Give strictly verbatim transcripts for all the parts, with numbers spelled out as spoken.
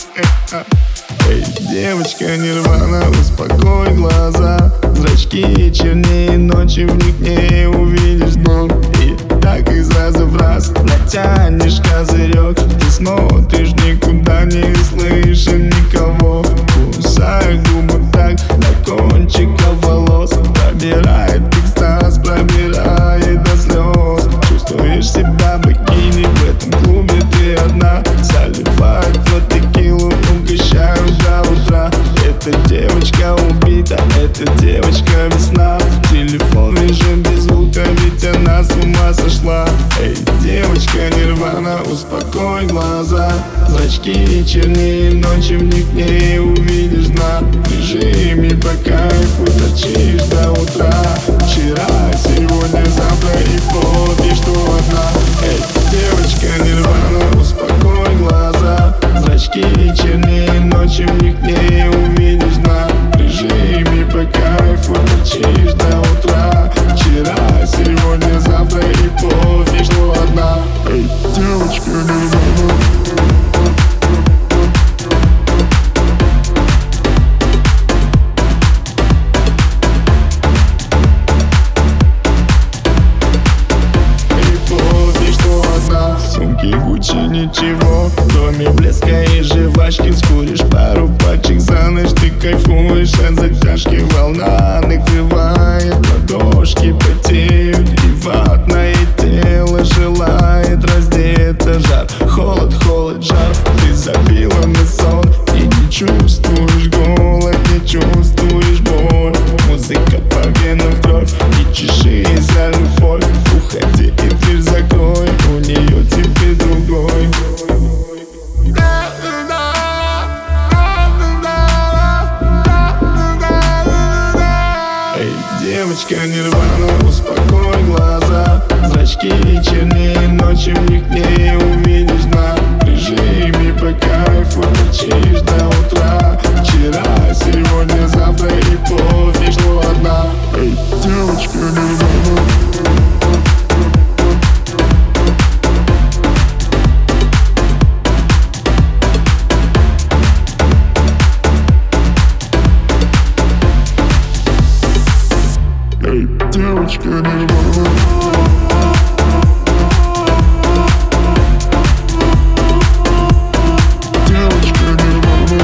э, а. Эй, девочка Нирвана, успокой глаза. Зрачки чернее ночи, в них не увидишь дно. И так из раза в раз натянешь козырек. Ты смотришь никуда, не слышишь никого. Кусаю губы так до кончиков волос. Пробирает экстаз, пробирает до слез. Чувствуешь себя богиней в этом клубе, ты одна. Заливают в текилу, угощают до утра. Эта девочка убита, эта девочка весна. Телефон вижу без звука, ведь она с ума сошла. Эй, девочка Нирвана, успокой глаза. Зрачки чернее ночи, в них не увидишь дна. В режиме по кайфу точишь до утра. Вчера, сегодня, завтра и пофиг, что одна. Эй, девочка Нирвана, успокой глаза. Зрачки чернее ночи, в них не увидишь дна. В режиме по кайфу точишь до утра. Вчера, сегодня, завтра и пофиг, что одна. Эй, девочка Нирвана. Гуччи ничего, кроме блеска и жвачки. Скуришь пару пачек за ночь, ты кайфуешь от затяжки. Волна накрывает, ладошки потеют, и ватное тело желает раздеться. Жар, холод, холод, жар, ты забила на сон. И не чувствуешь голод, не чувствуешь боль. Музыка по венам в кровь, и чеши за любовь. Уходи и дверь закрой, у нее теперь другой. Эй, девочка Нирвана, успокой глаза. Зрачки чернее ночи, в них не увидишь дна. В режиме по кайфу точишь до утра. Вчера, сегодня, завтра и пофиг, что одна. Эй, девочка Нирвана. Эй, девочка Нирвана. Девочка Нирвана.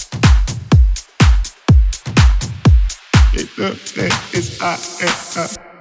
It's a, it's a, it's a.